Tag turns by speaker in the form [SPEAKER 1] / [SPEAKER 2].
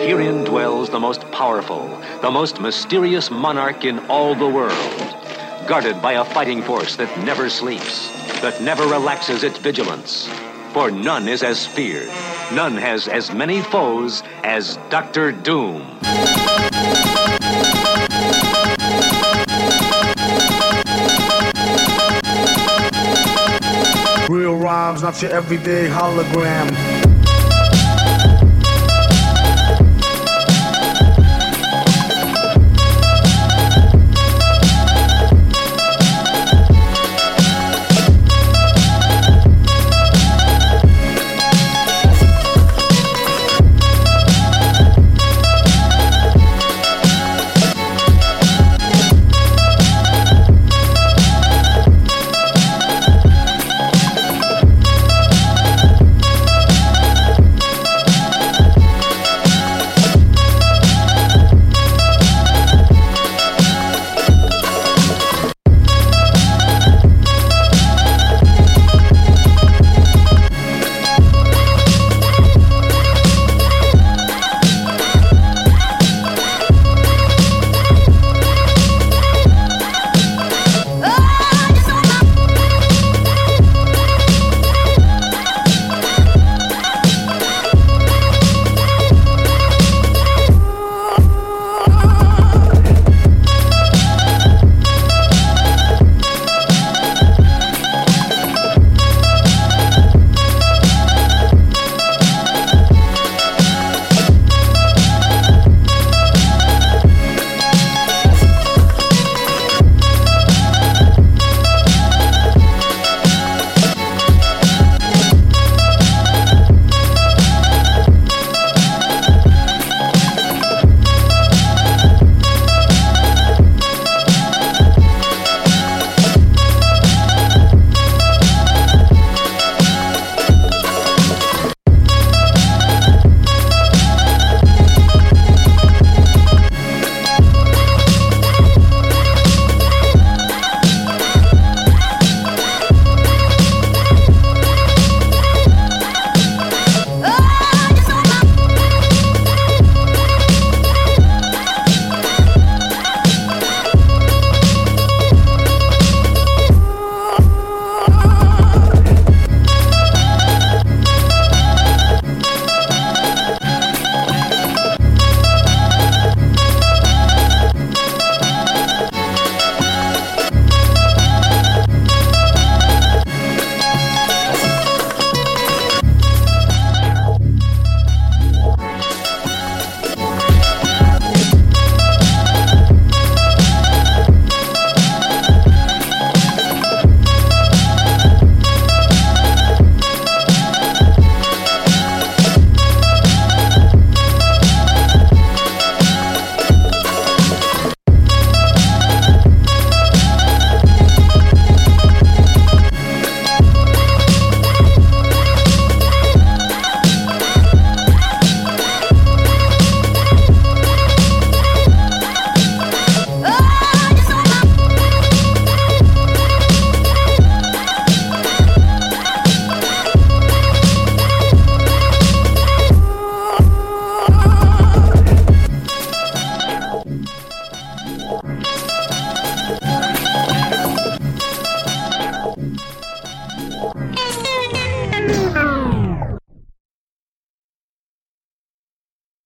[SPEAKER 1] Herein dwells the most powerful, the most mysterious monarch in all the world, guarded by a fighting force that never sleeps, that never relaxes its vigilance. For none is as feared, none has as many foes as Dr. Doom.
[SPEAKER 2] Real rhymes, not your everyday hologram.